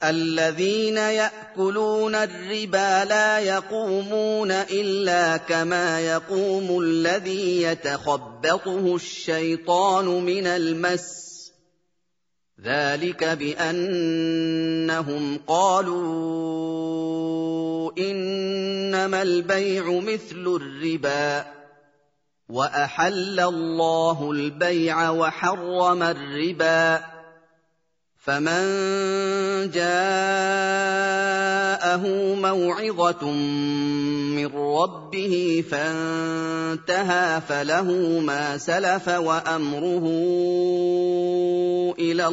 الذين يأكلون الربا لا يقومون إلا كما يقوم الذي يتخبطه الشيطان من المس ذلك بأنهم قالوا إنما البيع مثل الربا وأحل الله البيع وحرم الربا فمن جاءه موعظة من ربه فانتهى فله ما سلف وأمره إلى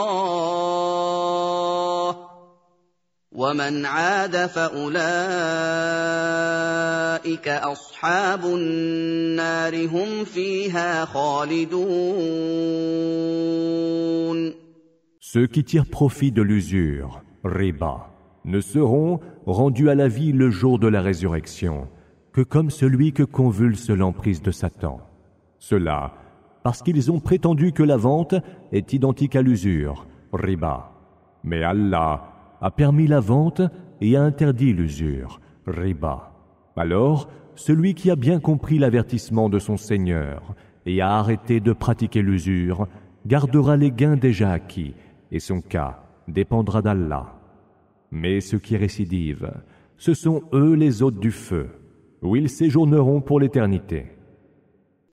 الله ومن عاد فأولئك أصحاب النار هم فيها خالدون. Ceux qui tirent profit de l'usure, riba, ne seront rendus à la vie le jour de la résurrection que comme celui que convulse l'emprise de Satan. Cela parce qu'ils ont prétendu que la vente est identique à l'usure, riba. Mais Allah a permis la vente et a interdit l'usure, riba. Alors, celui qui a bien compris l'avertissement de son Seigneur et a arrêté de pratiquer l'usure gardera les gains déjà acquis, et son cas dépendra d'Allah. Mais ceux qui récidivent, ce sont eux les hôtes du feu, où ils séjourneront pour l'éternité.